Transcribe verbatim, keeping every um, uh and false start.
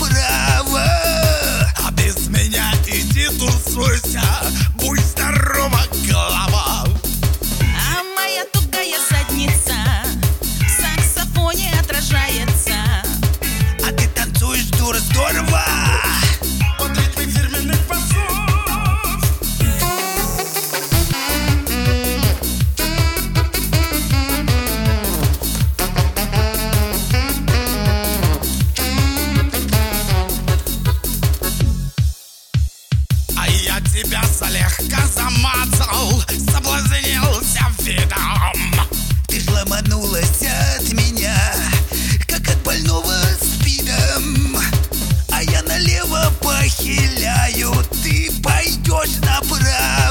направо. А без меня иди тусуйся, будь здорова, голова. А моя тугая задница в саксофоне отражается. А ты танцуешь, дура, здорово. Под ритм фирменных басов. А я тебя слегка замацал, соблазнился видом. Ты ж ломанулась от меня, как от больного спидом. А я налево похиляю, ты пойдешь направо.